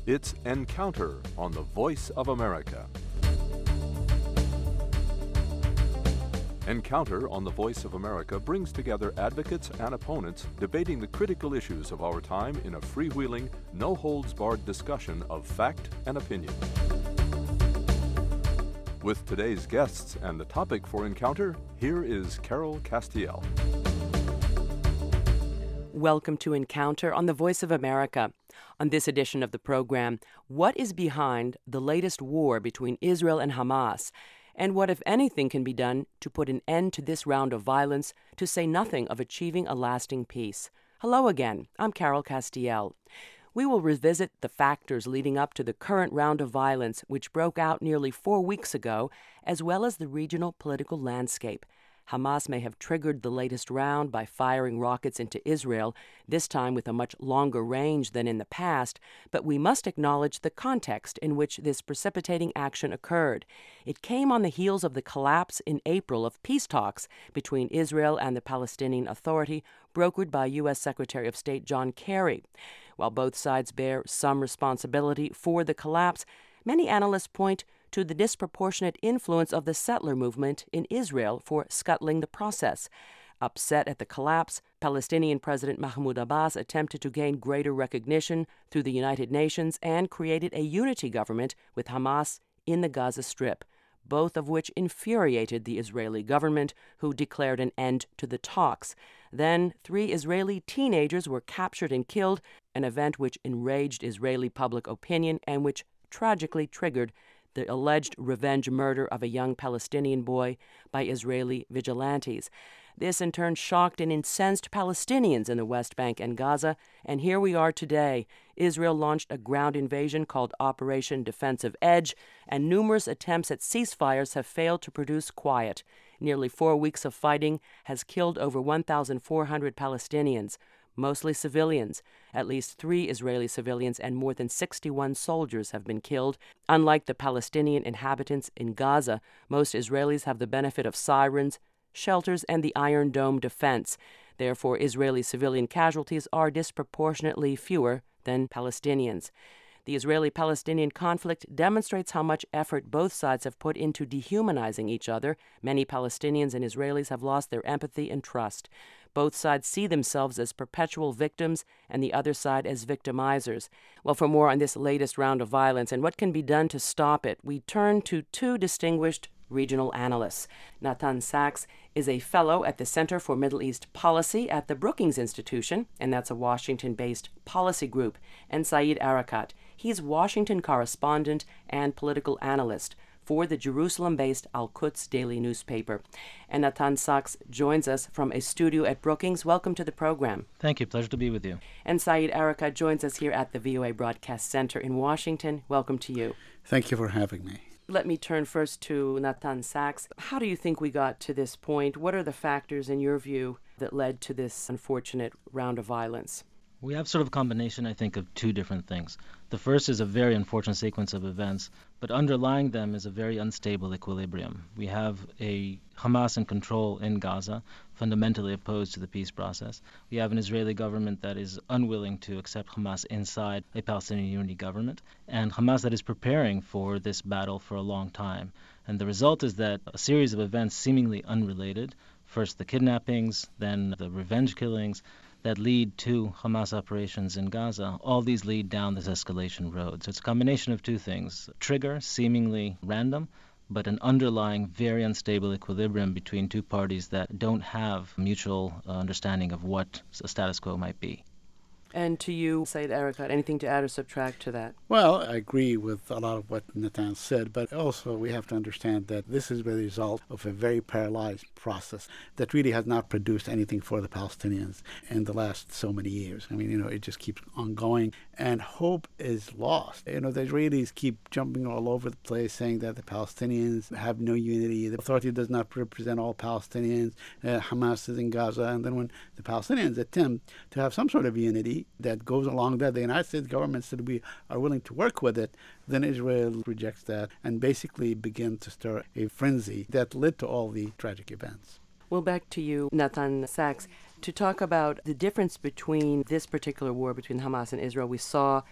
It's Encounter on the Voice of America. Encounter on the Voice of America brings together advocates and opponents debating the critical issues of our time in a freewheeling, no-holds-barred discussion of fact and opinion. With today's guests and the topic for Encounter, here is Carol Castiel. Welcome to Encounter on the Voice of America. On this edition of the program, what is behind the latest war between Israel and Hamas? And what, if anything, can be done to put an end to this round of violence, to say nothing of achieving a lasting peace? Hello again, I'm Carol Castiel. We will revisit the factors leading up to the current round of violence, which broke out nearly 4 weeks ago, as well as the regional political landscape. Hamas may have triggered the latest round by firing rockets into Israel, this time with a much longer range than in the past, but we must acknowledge the context in which this precipitating action occurred. It came on the heels of the collapse in April of peace talks between Israel and the Palestinian Authority, brokered by U.S. Secretary of State John Kerry. While both sides bear some responsibility for the collapse, many analysts point to the disproportionate influence of the settler movement in Israel for scuttling the process. Upset at the collapse, Palestinian President Mahmoud Abbas attempted to gain greater recognition through the United Nations and created a unity government with Hamas in the Gaza Strip, both of which infuriated the Israeli government, who declared an end to the talks. Then 3 Israeli teenagers were captured and killed, an event which enraged Israeli public opinion and which tragically triggered the alleged revenge murder of a young Palestinian boy by Israeli vigilantes. This in turn shocked and incensed Palestinians in the West Bank and Gaza, and here we are today. Israel launched a ground invasion called Operation Defensive Edge, and numerous attempts at ceasefires have failed to produce quiet. Nearly 4 weeks of fighting has killed over 1,400 Palestinians, mostly civilians. At least 3 Israeli civilians and more than 61 soldiers have been killed. Unlike the Palestinian inhabitants in Gaza, most Israelis have the benefit of sirens, shelters, and the Iron Dome defense. Therefore, Israeli civilian casualties are disproportionately fewer than Palestinians. The Israeli-Palestinian conflict demonstrates how much effort both sides have put into dehumanizing each other. Many Palestinians and Israelis have lost their empathy and trust. Both sides see themselves as perpetual victims and the other side as victimizers. Well, for more on this latest round of violence and what can be done to stop it, we turn to 2 distinguished regional analysts. Natan Sachs is a fellow at the Center for Middle East Policy at the Brookings Institution, and that's a Washington-based policy group, and Saeed Erekat. He's Washington correspondent and political analyst for the Jerusalem-based Al-Quds daily newspaper. And Natan Sachs joins us from a studio at Brookings. Welcome to the program. Thank you. Pleasure to be with you. And Saeed Erekat joins us here at the VOA Broadcast Center in Washington. Welcome to you. Thank you for having me. Let me turn first to Natan Sachs. How do you think we got to this point? What are the factors, in your view, that led to this unfortunate round of violence? We have sort of a combination, I think, of 2 different things. The first is a very unfortunate sequence of events, but underlying them is a very unstable equilibrium. We have a Hamas in control in Gaza, fundamentally opposed to the peace process. We have an Israeli government that is unwilling to accept Hamas inside a Palestinian unity government, and Hamas that is preparing for this battle for a long time. And the result is that a series of events seemingly unrelated, first the kidnappings, then the revenge killings, that lead to Hamas operations in Gaza, all these lead down this escalation road. So it's a combination of 2 things. Trigger, seemingly random, but an underlying very unstable equilibrium between 2 parties that don't have mutual understanding of what a status quo might be. And to you, Saeed Erekat, anything to add or subtract to that? Well, I agree with a lot of what Natan said, but also we have to understand that this is the result of a very paralyzed process that really has not produced anything for the Palestinians in the last so many years. I mean, it just keeps on going, and hope is lost. The Israelis keep jumping all over the place, saying that the Palestinians have no unity, the authority does not represent all Palestinians, Hamas is in Gaza, and then when the Palestinians attempt to have some sort of unity that goes along that the United States government said we are willing to work with it, then Israel rejects that and basically begins to stir a frenzy that led to all the tragic events. Well, back to you, Natan Sachs, to talk about the difference between this particular war between Hamas and Israel. We saw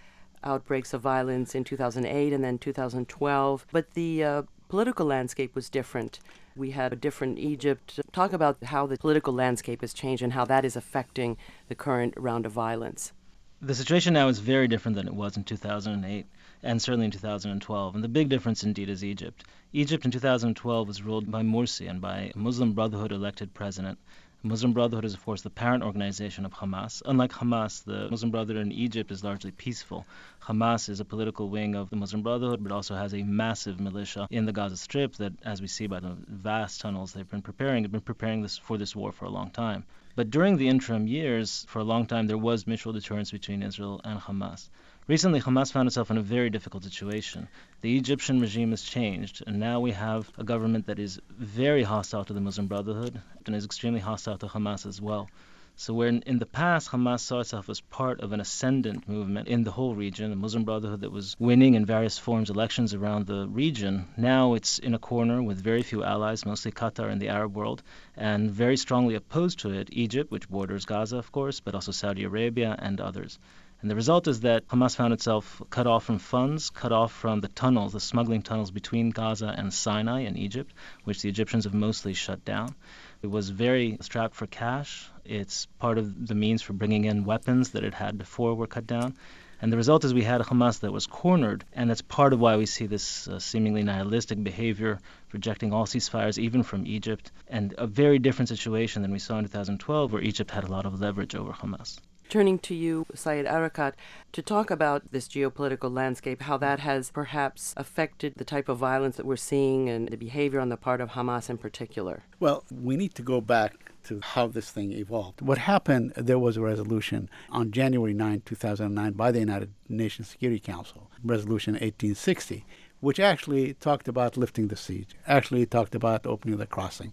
outbreaks of violence in 2008 and then 2012. But the political landscape was different. We had a different Egypt. Talk about how the political landscape has changed and how that is affecting the current round of violence. The situation now is very different than it was in 2008 and certainly in 2012. And the big difference indeed is Egypt. Egypt in 2012 was ruled by Morsi and by a Muslim Brotherhood elected president. Muslim Brotherhood is, of course, the parent organization of Hamas. Unlike Hamas, the Muslim Brotherhood in Egypt is largely peaceful. Hamas is a political wing of the Muslim Brotherhood, but also has a massive militia in the Gaza Strip that, as we see by the vast tunnels they've been preparing this for this war for a long time. But during the interim years, for a long time, there was mutual deterrence between Israel and Hamas. Recently, Hamas found itself in a very difficult situation. The Egyptian regime has changed, and now we have a government that is very hostile to the Muslim Brotherhood and is extremely hostile to Hamas as well. So where in the past, Hamas saw itself as part of an ascendant movement in the whole region, the Muslim Brotherhood that was winning in various forms elections around the region, now it's in a corner with very few allies, mostly Qatar and the Arab world, and very strongly opposed to it, Egypt, which borders Gaza, of course, but also Saudi Arabia and others. And the result is that Hamas found itself cut off from funds, cut off from the tunnels, the smuggling tunnels between Gaza and Sinai in Egypt, which the Egyptians have mostly shut down. It was very strapped for cash. It's part of the means for bringing in weapons that it had before were cut down. And the result is we had a Hamas that was cornered, and that's part of why we see this seemingly nihilistic behavior, rejecting all ceasefires, even from Egypt, and a very different situation than we saw in 2012, where Egypt had a lot of leverage over Hamas. Turning to you, Saeed Erekat, to talk about this geopolitical landscape, how that has perhaps affected the type of violence that we're seeing and the behavior on the part of Hamas in particular. Well, we need to go back to how this thing evolved. What happened, there was a resolution on January 9, 2009 by the United Nations Security Council, Resolution 1860, which actually talked about lifting the siege, actually talked about opening the crossing.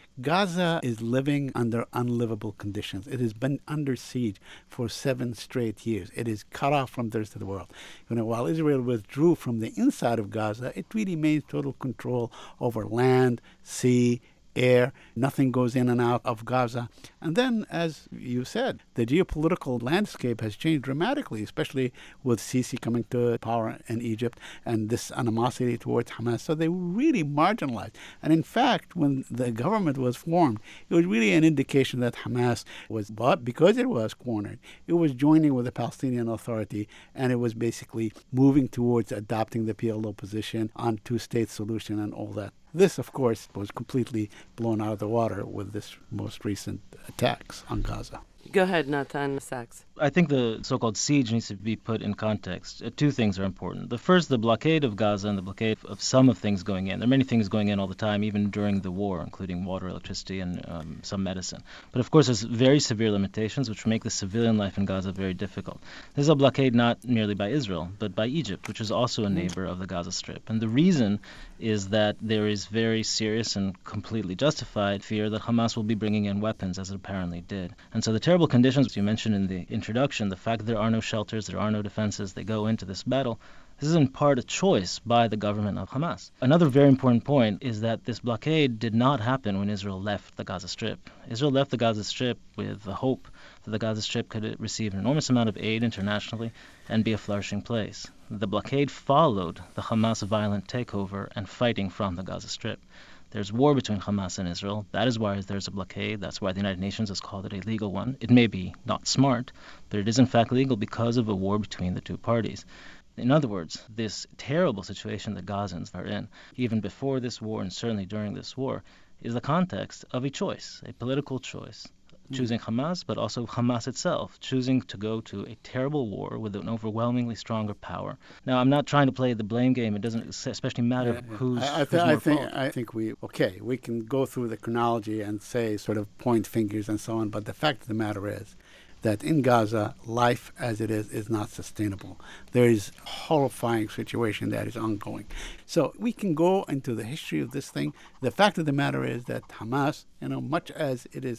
Gaza is living under unlivable conditions. It has been under siege for 7 straight years. It is cut off from the rest of the world. While Israel withdrew from the inside of Gaza, it really maintained total control over land, sea, air. Nothing goes in and out of Gaza. And then, as you said, the geopolitical landscape has changed dramatically, especially with Sisi coming to power in Egypt and this animosity towards Hamas. So they were really marginalized. And in fact, when the government was formed, it was really an indication that Hamas was, but because it was cornered, it was joining with the Palestinian Authority, and it was basically moving towards adopting the PLO position on two-state solution and all that. This, of course, was completely blown out of the water with this most recent attacks on Gaza. Go ahead, Natan Sachs. I think the so-called siege needs to be put in context. Two things are important. The first, the blockade of Gaza and the blockade of some of things going in. There are many things going in all the time, even during the war, including water, electricity, and some medicine. But of course, there's very severe limitations which make the civilian life in Gaza very difficult. This is a blockade not merely by Israel, but by Egypt, which is also a neighbor of the Gaza Strip. And the reason is that there is very serious and completely justified fear that Hamas will be bringing in weapons, as it apparently did. And so the terrible conditions you mentioned in the introduction, the fact that there are no shelters, there are no defenses, they go into this battle, this is in part a choice by the government of Hamas. Another very important point is that this blockade did not happen when Israel left the Gaza Strip. Israel left the Gaza Strip with the hope that the Gaza Strip could receive an enormous amount of aid internationally and be a flourishing place. The blockade followed the Hamas violent takeover and fighting from the Gaza Strip. There's war between Hamas and Israel. That is why there's a blockade. That's why the United Nations has called it a legal one. It may be not smart, but it is in fact legal because of a war between the two parties. In other words, this terrible situation that Gazans are in, even before this war and certainly during this war, is the context of a choice, a political choice. Choosing Hamas, but also Hamas itself, choosing to go to a terrible war with an overwhelmingly stronger power. Now, I'm not trying to play the blame game. It doesn't especially matter who's I think we can go through the chronology and say sort of point fingers and so on, but the fact of the matter is that in Gaza, life as it is not sustainable. There is a horrifying situation that is ongoing. So we can go into the history of this thing. The fact of the matter is that Hamas, much as it is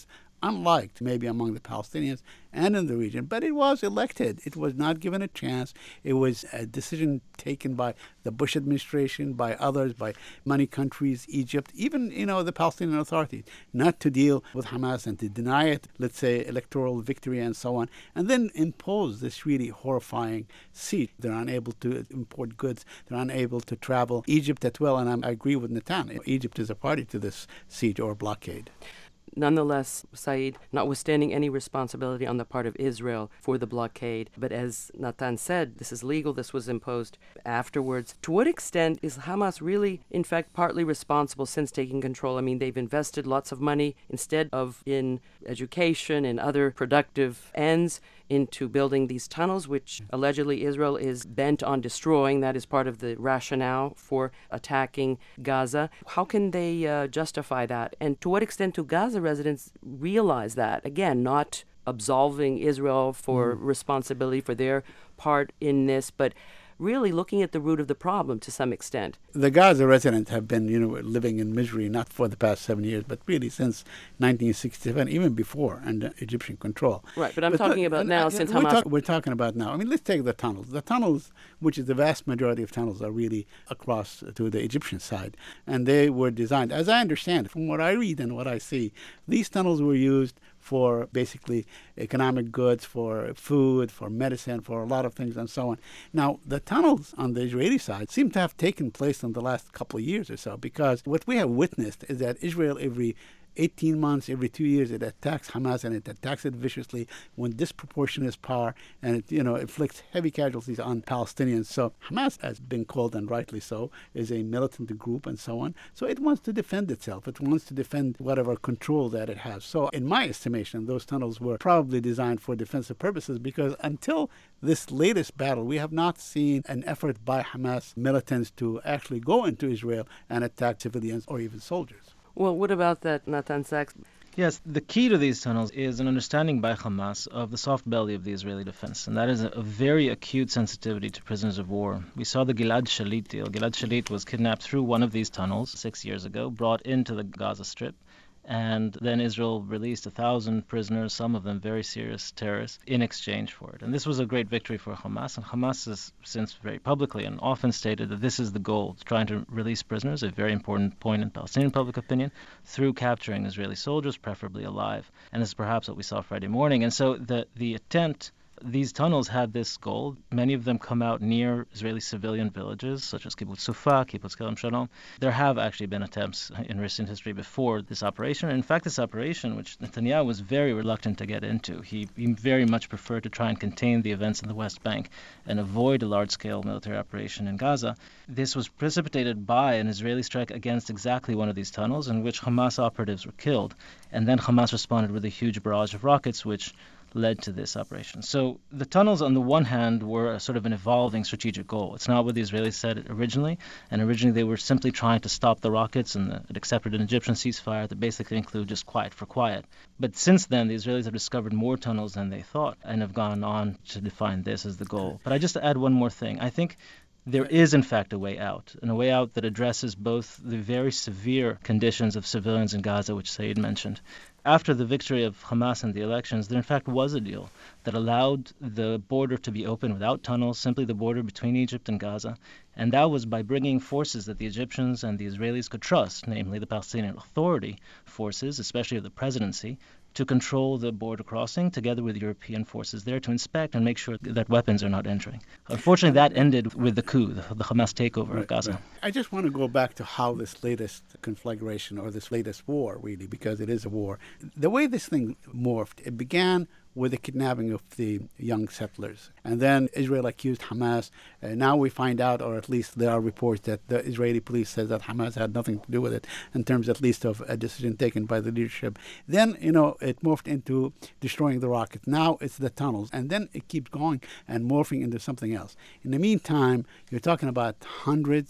unliked maybe among the Palestinians and in the region, but it was elected. It was not given a chance. It was a decision taken by the Bush administration, by others, by many countries, Egypt, even, the Palestinian Authority, not to deal with Hamas and to deny it, let's say, electoral victory and so on, and then impose this really horrifying siege. They're unable to import goods. They're unable to travel. Egypt as well, and I agree with Natan. Egypt is a party to this siege or blockade. Nonetheless, Saeed, notwithstanding any responsibility on the part of Israel for the blockade, but as Natan said, this is legal, this was imposed afterwards. To what extent is Hamas really, in fact, partly responsible since taking control? I mean, they've invested lots of money instead of in education and other productive ends into building these tunnels, which allegedly Israel is bent on destroying. That is part of the rationale for attacking Gaza. How can they justify that? And to what extent do Gaza residents realize that? Again, not absolving Israel for responsibility for their part in this, but really looking at the root of the problem to some extent. The Gaza residents have been, living in misery not for the past 7 years, but really since 1967, even before under Egyptian control. Right, but I'm talking about now since Hamas... We're talking about now. I mean, let's take the tunnels. The tunnels, which is the vast majority of tunnels, are really across to the Egyptian side. And they were designed, as I understand, from what I read and what I see, these tunnels were used for basically economic goods, for food, for medicine, for a lot of things and so on. Now, the tunnels on the Israeli side seem to have taken place in the last couple of years or so, because what we have witnessed is that Israel every 18 months, every 2 years, it attacks Hamas, and it attacks it viciously when disproportionate power, and it, inflicts heavy casualties on Palestinians. So Hamas has been called, and rightly so, is a militant group and so on. So it wants to defend itself. It wants to defend whatever control that it has. So in my estimation, those tunnels were probably designed for defensive purposes, because until this latest battle, we have not seen an effort by Hamas militants to actually go into Israel and attack civilians or even soldiers. Well, what about that, Natan Sachs? Yes, the key to these tunnels is an understanding by Hamas of the soft belly of the Israeli defense, and that is a very acute sensitivity to prisoners of war. We saw the Gilad Shalit deal. Gilad Shalit was kidnapped through one of these tunnels 6 years ago, brought into the Gaza Strip, and then Israel released 1,000 prisoners, some of them very serious terrorists, in exchange for it. And this was a great victory for Hamas, and Hamas has since very publicly and often stated that this is the goal, trying to release prisoners, a very important point in Palestinian public opinion, through capturing Israeli soldiers, preferably alive. And this is perhaps what we saw Friday morning. And so the attempt... These tunnels had this goal. Many of them come out near Israeli civilian villages, such as Kibbutz Sufa, Kibbutz Kerem Shalom. There have actually been attempts in recent history before this operation. And in fact, this operation, which Netanyahu was very reluctant to get into, he very much preferred to try and contain the events in the West Bank and avoid a large-scale military operation in Gaza. This was precipitated by an Israeli strike against exactly one of these tunnels, in which Hamas operatives were killed. And then Hamas responded with a huge barrage of rockets, which led to this operation. So the tunnels, on the one hand, were a sort of an evolving strategic goal. It's not what the Israelis said originally, and originally they were simply trying to stop the rockets, and it accepted an Egyptian ceasefire that basically included just quiet for quiet. But since then, the Israelis have discovered more tunnels than they thought, and have gone on to define this as the goal. But I just add one more thing. I think there is, in fact, a way out, and a way out that addresses both the very severe conditions of civilians in Gaza, which Saeed mentioned. After the victory of Hamas in the elections, there in fact was a deal that allowed the border to be open without tunnels, simply the border between Egypt and Gaza. And that was by bringing forces that the Egyptians and the Israelis could trust, namely the Palestinian Authority forces, especially of the presidency, to control the border crossing together with European forces there to inspect and make sure that weapons are not entering. Unfortunately, that ended with the coup, the Hamas takeover of Gaza. Right. I just want to go back to how this latest conflagration, or this latest war, really, because it is a war, the way this thing morphed, it began with the kidnapping of the young settlers. And then Israel accused Hamas. Now we find out, or at least there are reports, that the Israeli police says that Hamas had nothing to do with it, in terms at least of a decision taken by the leadership. Then, it morphed into destroying the rockets. Now it's the tunnels. And then it keeps going and morphing into something else. In the meantime, you're talking about hundreds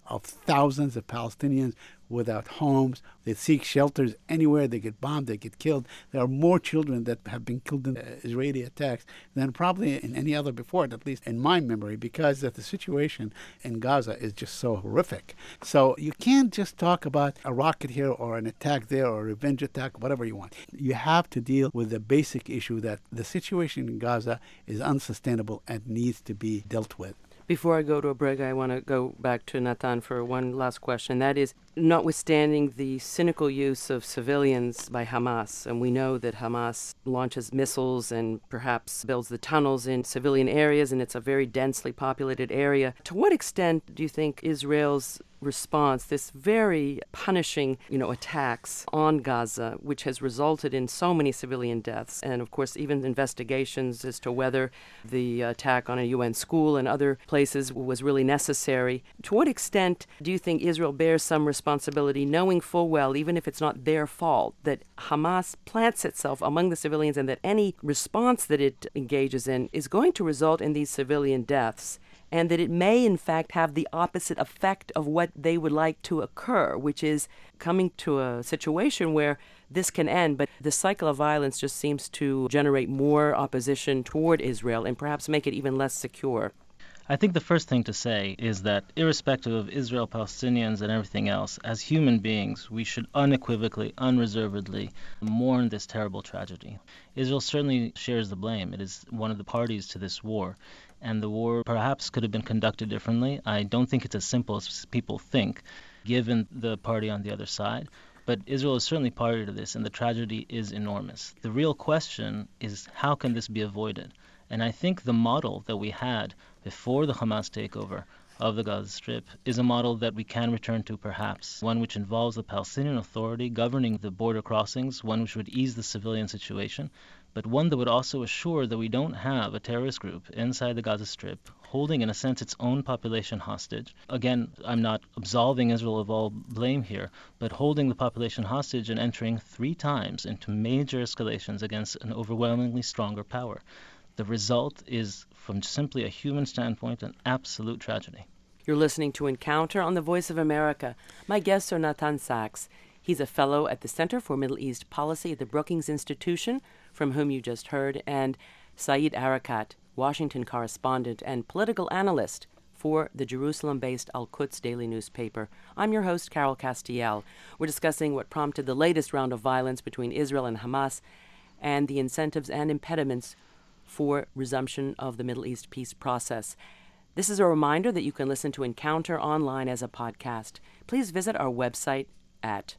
of thousands of Palestinians without homes. They seek shelters anywhere. They get bombed. They get killed. There are more children that have been killed in Israeli attacks than probably in any other before, at least in my memory, because the situation in Gaza is just so horrific. So you can't just talk about a rocket here or an attack there or a revenge attack, whatever you want. You have to deal with the basic issue that the situation in Gaza is unsustainable and needs to be dealt with. Before I go to a break, I want to go back to Natan for one last question. That is, notwithstanding the cynical use of civilians by Hamas, and we know that Hamas launches missiles and perhaps builds the tunnels in civilian areas, and it's a very densely populated area. To what extent do you think Israel's response, this very punishing, attacks on Gaza, which has resulted in so many civilian deaths, and of course even investigations as to whether the attack on a UN school and other places was really necessary. To what extent do you think Israel bears some responsibility, knowing full well, even if it's not their fault, that Hamas plants itself among the civilians and that any response that it engages in is going to result in these civilian deaths? And that it may, in fact, have the opposite effect of what they would like to occur, which is coming to a situation where this can end, but the cycle of violence just seems to generate more opposition toward Israel and perhaps make it even less secure. I think the first thing to say is that irrespective of Israel, Palestinians, and everything else, as human beings, we should unequivocally, unreservedly mourn this terrible tragedy. Israel certainly shares the blame. It is one of the parties to this war. And the war perhaps could have been conducted differently. I don't think it's as simple as people think, given the party on the other side. But Israel is certainly party to this, and the tragedy is enormous. The real question is, how can this be avoided? And I think the model that we had before the Hamas takeover of the Gaza Strip is a model that we can return to perhaps, one which involves the Palestinian Authority governing the border crossings, one which would ease the civilian situation, but one that would also assure that we don't have a terrorist group inside the Gaza Strip holding, in a sense, its own population hostage. Again, I'm not absolving Israel of all blame here, but holding the population hostage and entering 3 times into major escalations against an overwhelmingly stronger power. The result is, from simply a human standpoint, an absolute tragedy. You're listening to Encounter on the Voice of America. My guests are Natan Sachs. He's a fellow at the Center for Middle East Policy at the Brookings Institution, from whom you just heard, and Saeed Arikat, Washington correspondent and political analyst for the Jerusalem-based Al-Quds daily newspaper. I'm your host, Carol Castiel. We're discussing what prompted the latest round of violence between Israel and Hamas and the incentives and impediments for resumption of the Middle East peace process. This is a reminder that you can listen to Encounter online as a podcast. Please visit our website at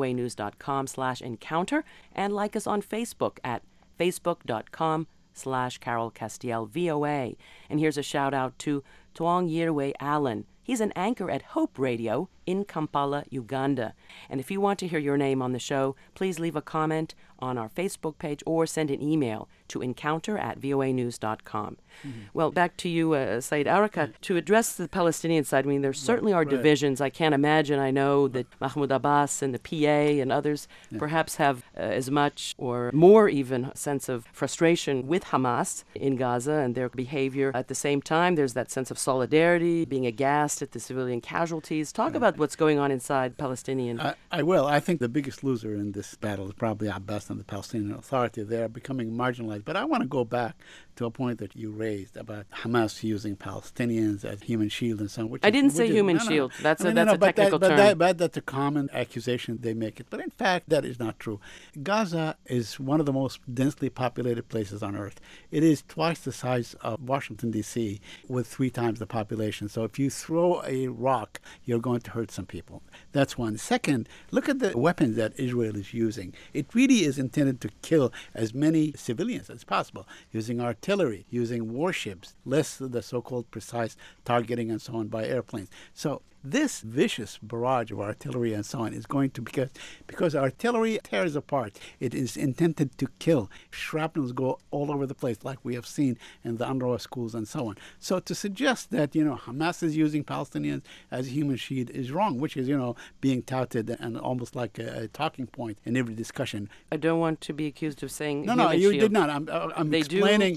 voanews.com/encounter and like us on Facebook at facebook.com/Carol Castiel VOA. And here's a shout out to Tuong Yirwe Allen. He's an anchor at Hope Radio in Kampala, Uganda. And if you want to hear your name on the show, please leave a comment on our Facebook page or send an email to encounter@voanews.com. Mm-hmm. Well, back to you, Saeed Arikat. To address the Palestinian side, I mean, there certainly are divisions. I can't imagine. I know that Mahmoud Abbas and the PA and others perhaps have as much or more even sense of frustration with Hamas in Gaza and their behavior. At the same time, there's that sense of solidarity, being aghast at the civilian casualties. Talk about what's going on inside Palestinian. I will. I think the biggest loser in this battle is probably Abbas and the Palestinian Authority. They are becoming marginalized. But I want to go back to a point that you raised about Hamas using Palestinians as human shield and so on. I didn't say human shield. That's a technical term. But that's a common accusation they make it. But in fact, that is not true. Gaza is one of the most densely populated places on earth. It is twice the size of Washington, D.C., with 3 times the population. So if you throw a rock, you're going to hurt some people. That's one. Second, look at the weapons that Israel is using. It really is intended to kill as many civilians as possible, using artillery, using warships, less the so-called precise targeting and so on by airplanes. So this vicious barrage of artillery and so on is going to, because artillery tears apart. It is intended to kill. Shrapnels go all over the place, like we have seen in the UNRWA schools and so on. So to suggest that, Hamas is using Palestinians as a human shield is wrong, which is, being touted and almost like a talking point in every discussion. I don't want to be accused of saying No, you did not. I'm explaining.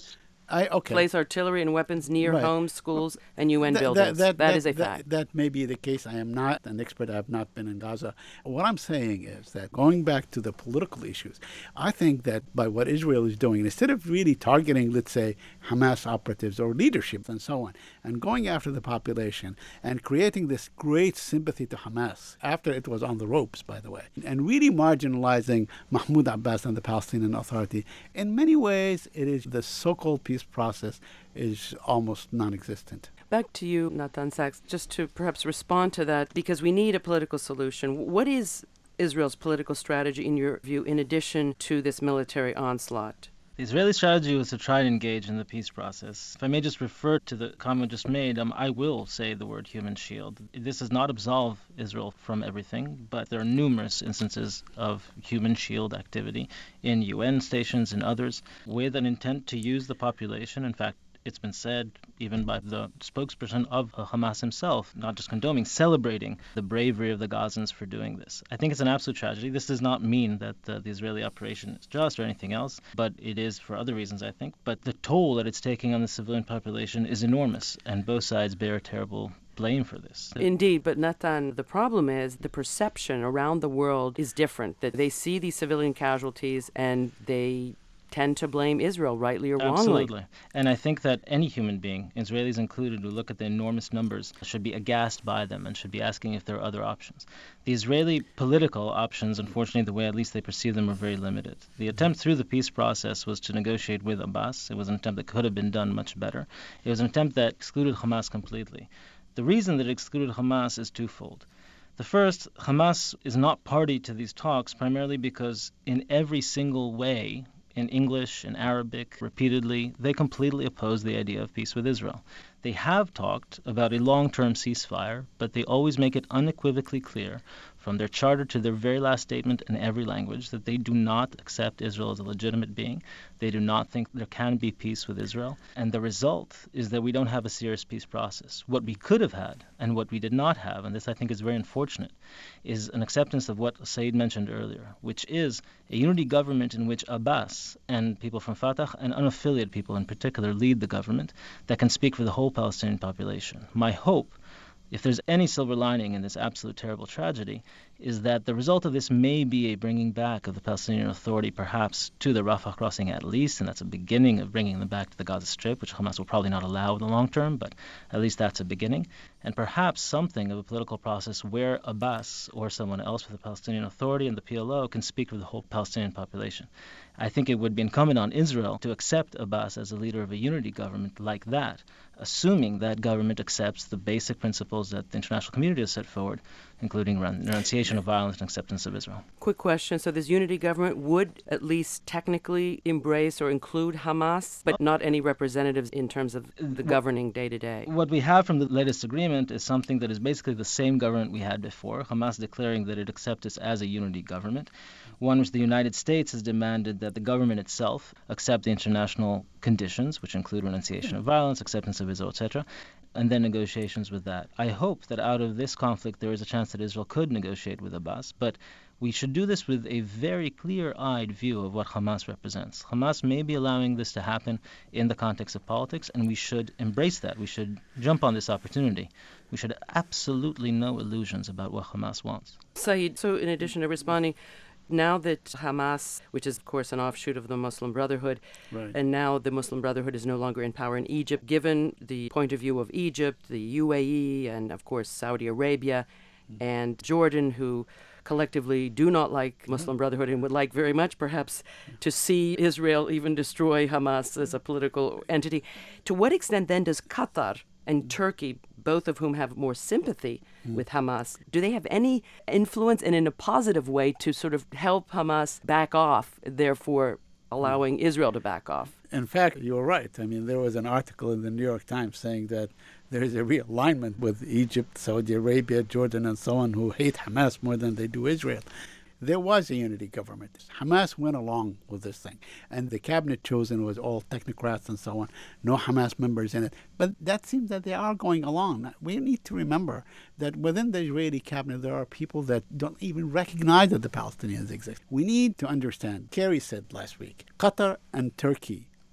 place artillery and weapons near Right. homes, schools, and UN buildings. That is a fact. That may be the case. I am not an expert. I have not been in Gaza. What I'm saying is that going back to the political issues, I think that by what Israel is doing, instead of really targeting, let's say, Hamas operatives or leadership and so on, and going after the population and creating this great sympathy to Hamas, after it was on the ropes, by the way, and really marginalizing Mahmoud Abbas and the Palestinian Authority, in many ways, it is the so-called peace process is almost non-existent. Back to you, Natan Sachs, just to perhaps respond to that, because we need a political solution. What is Israel's political strategy, in your view, in addition to this military onslaught? The Israeli strategy was to try to engage in the peace process. If I may just refer to the comment just made, I will say the word human shield. This does not absolve Israel from everything, but there are numerous instances of human shield activity in UN stations and others with an intent to use the population. In fact, it's been said, even by the spokesperson of Hamas himself, not just condoning, celebrating the bravery of the Gazans for doing this. I think it's an absolute tragedy. This does not mean that the Israeli operation is just or anything else, but it is for other reasons, I think. But the toll that it's taking on the civilian population is enormous, and both sides bear terrible blame for this. Indeed, but Natan, the problem is the perception around the world is different, that they see these civilian casualties and they tend to blame Israel, rightly or wrongly. Absolutely. And I think that any human being, Israelis included, who look at the enormous numbers, should be aghast by them and should be asking if there are other options. The Israeli political options, unfortunately, the way at least they perceive them, are very limited. The attempt through the peace process was to negotiate with Abbas. It was an attempt that could have been done much better. It was an attempt that excluded Hamas completely. The reason that it excluded Hamas is twofold. The first, Hamas is not party to these talks primarily because in every single way, in English, in Arabic, repeatedly, they completely oppose the idea of peace with Israel. They have talked about a long-term ceasefire, but they always make it unequivocally clear, from their charter to their very last statement in every language, that they do not accept Israel as a legitimate being. They do not think there can be peace with Israel. And the result is that we don't have a serious peace process. What we could have had, and what we did not have, and this I think is very unfortunate, is an acceptance of what Said mentioned earlier, which is a unity government in which Abbas and people from Fatah and unaffiliated people in particular lead the government that can speak for the whole Palestinian population. My hope, if there's any silver lining in this absolute terrible tragedy, is that the result of this may be a bringing back of the Palestinian Authority perhaps to the Rafah crossing at least, and that's a beginning of bringing them back to the Gaza Strip, which Hamas will probably not allow in the long term, but at least that's a beginning, and perhaps something of a political process where Abbas or someone else with the Palestinian Authority and the PLO can speak for the whole Palestinian population. I think it would be incumbent on Israel to accept Abbas as a leader of a unity government like that, assuming that government accepts the basic principles that the international community has set forward, including renunciation of violence and acceptance of Israel. Quick question. So this unity government would at least technically embrace or include Hamas, but not any representatives in terms of the governing day-to-day? What we have from the latest agreement is something that is basically the same government we had before, Hamas declaring that it accepts us as a unity government, one which the United States has demanded that the government itself accept the international conditions, which include renunciation of violence, acceptance of Israel, etc., and then negotiations with that. I hope that out of this conflict there is a chance that Israel could negotiate with Abbas, but we should do this with a very clear-eyed view of what Hamas represents. Hamas may be allowing this to happen in the context of politics, and we should embrace that. We should jump on this opportunity. We should have absolutely no illusions about what Hamas wants. Saeed, so in addition to responding, now that Hamas, which is, of course, an offshoot of the Muslim Brotherhood, Right. and now the Muslim Brotherhood is no longer in power in Egypt, given the point of view of Egypt, the UAE, and, of course, Saudi Arabia and Jordan, who collectively do not like Muslim Brotherhood and would like very much, perhaps, to see Israel even destroy Hamas as a political entity. To what extent, then, does Qatar and Turkey, both of whom have more sympathy with Hamas, do they have any influence and in a positive way to sort of help Hamas back off, therefore allowing Israel to back off? In fact, you're right. I mean, there was an article in the New York Times saying that there is a realignment with Egypt, Saudi Arabia, Jordan, and so on, who hate Hamas more than they do Israel. There was a unity government. Hamas went along with this thing. And the cabinet chosen was all technocrats and so on. No Hamas members in it. But that seems that they are going along. We need to remember that within the Israeli cabinet, there are people that don't even recognize that the Palestinians exist. We need to understand, Kerry said last week, Qatar and Turkey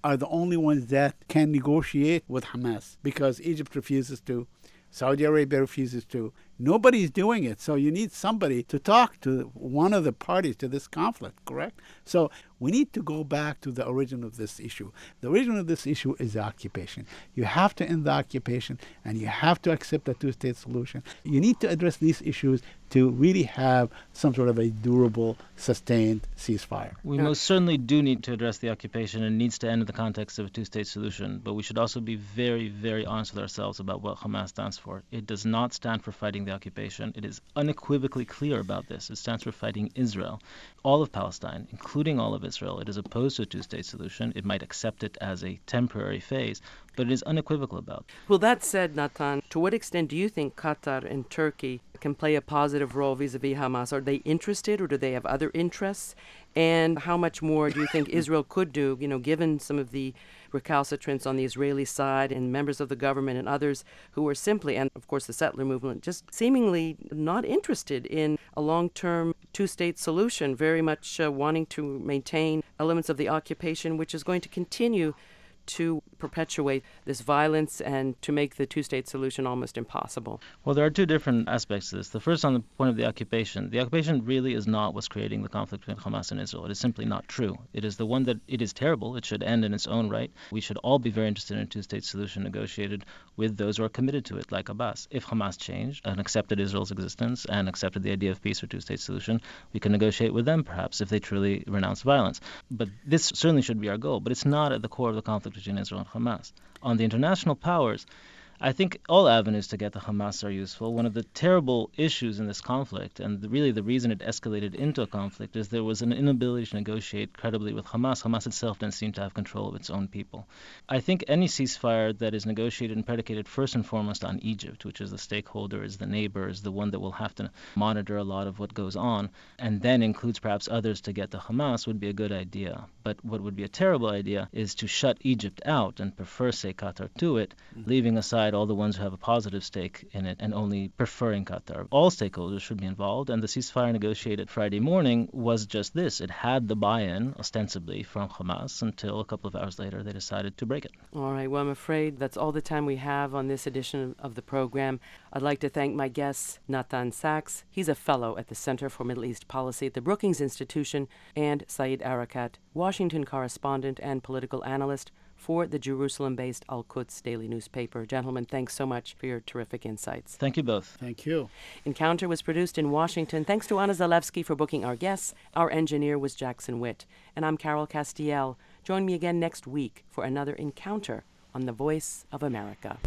are the only ones that can negotiate with Hamas, because Egypt refuses to, Saudi Arabia refuses to. Nobody's doing it. So you need somebody to talk to one of the parties to this conflict, correct? So we need to go back to the origin of this issue. The origin of this issue is the occupation. You have to end the occupation, and you have to accept a two-state solution. You need to address these issues to really have some sort of a durable, sustained ceasefire. We most certainly do need to address the occupation, and it needs to end in the context of a two-state solution. But we should also be very, very honest with ourselves about what Hamas stands for. It does not stand for fighting the occupation. It is unequivocally clear about this. It stands for fighting Israel, all of Palestine, including all of Israel. It is opposed to a two-state solution. It might accept it as a temporary phase, but it is unequivocal about it. Well, that said, Natan, to what extent do you think Qatar and Turkey can play a positive role vis-a-vis Hamas? Are they interested, or do they have other interests? And how much more do you think Israel could do, given some of the recalcitrance on the Israeli side and members of the government and others who are simply, and of course the settler movement, just seemingly not interested in a long-term two-state solution, very much wanting to maintain elements of the occupation, which is going to continue to perpetuate this violence and to make the two-state solution almost impossible? Well, there are two different aspects to this. The first, on the point of the occupation. The occupation really is not what's creating the conflict between Hamas and Israel. It is simply not true. It is the one that it is terrible. It should end in its own right. We should all be very interested in a two-state solution negotiated with those who are committed to it, like Abbas. If Hamas changed and accepted Israel's existence and accepted the idea of peace or two-state solution, we can negotiate with them, perhaps, if they truly renounce violence. But this certainly should be our goal. But it's not at the core of the conflict between Israel and Hamas. On the international powers, I think all avenues to get to Hamas are useful. One of the terrible issues in this conflict, and really the reason it escalated into a conflict, is there was an inability to negotiate credibly with Hamas. Hamas itself didn't seem to have control of its own people. I think any ceasefire that is negotiated and predicated first and foremost on Egypt, which is the stakeholder, is the neighbor, is the one that will have to monitor a lot of what goes on, and then includes perhaps others to get to Hamas, would be a good idea. But what would be a terrible idea is to shut Egypt out and prefer, say, Qatar to it, leaving aside all the ones who have a positive stake in it and only preferring Qatar. All stakeholders should be involved, and the ceasefire negotiated Friday morning was just this. It had the buy-in, ostensibly, from Hamas until a couple of hours later they decided to break it. All right, well, I'm afraid that's all the time we have on this edition of the program. I'd like to thank my guest, Natan Sachs. He's a fellow at the Center for Middle East Policy at the Brookings Institution, and Saeed Arakat, Washington correspondent and political analyst for the Jerusalem-based Al-Quds daily newspaper. Gentlemen, thanks so much for your terrific insights. Thank you both. Thank you. Encounter was produced in Washington. Thanks to Anna Zalewski for booking our guests. Our engineer was Jackson Witt. And I'm Carol Castiel. Join me again next week for another Encounter on the Voice of America.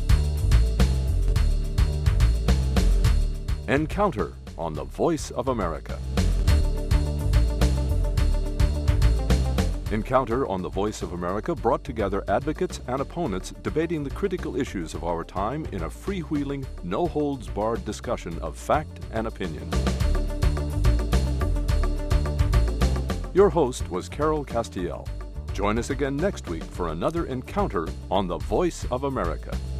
Encounter on the Voice of America. Encounter on the Voice of America brought together advocates and opponents debating the critical issues of our time in a freewheeling, no-holds-barred discussion of fact and opinion. Your host was Carol Castiel. Join us again next week for another Encounter on the Voice of America.